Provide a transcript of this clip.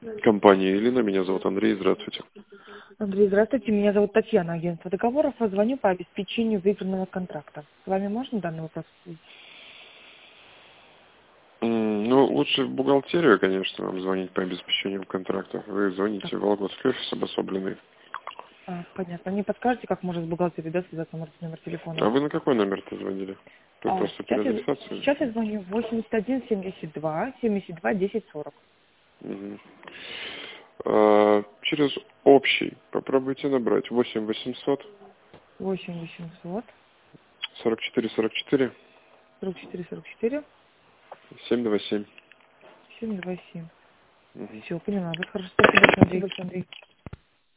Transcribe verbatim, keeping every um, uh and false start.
Компания Елена, меня зовут Андрей, здравствуйте. Андрей, здравствуйте. Меня зовут Татьяна, агентство договоров. Я звоню по обеспечению выигранного контракта. С вами можно данный вопрос обсудить? М, Ну, лучше в бухгалтерию, конечно, вам звонить по обеспечению контрактов. Вы звоните в Вологодский офис обособленный. А, понятно. Не подскажете, как может с бухгалтерией, да, связаться номер, номер телефона? А вы на какой номер-то звонили? Вы А, просто сейчас, я, переадресацию? сейчас я звоню восемьдесят один семьдесят два семьдесят два десять сорок. Мгм. А, через общий попробуйте набрать восемь восемьсот восемь восемьсот сорок четыре сорок четыре сорок четыре сорок четыре семь два семь. семь два семь. Мгм. Все, поняла. Вот хорошо. Спасибо, Андрей. Андрей.